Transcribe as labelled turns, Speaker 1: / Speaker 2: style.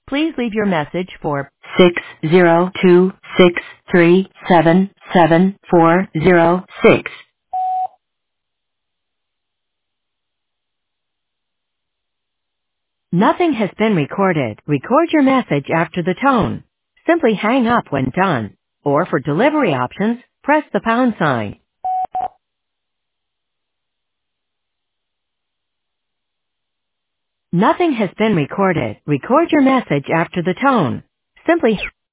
Speaker 1: Please leave your message for 602-637-7406. Nothing has been recorded. Record your message after the tone. Simply hang up when done. Or for delivery options, press the pound sign. Nothing has been recorded. Record your message after the tone. Simply